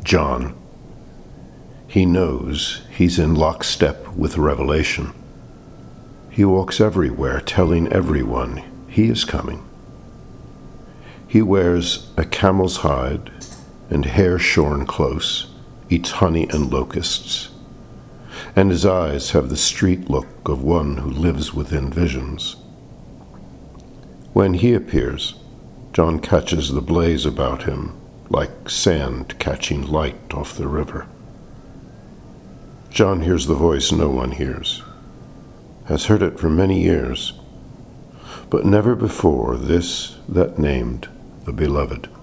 John. He knows he's in lockstep with Revelation. He walks everywhere telling everyone he is coming. He wears a camel's hide and hair shorn close, eats honey and locusts, and his eyes have the street look of one who lives within visions. When he appears, John catches the blaze about him like sand catching light off the river. John hears the voice no one hears, has heard it for many years, but never before this that named the Beloved.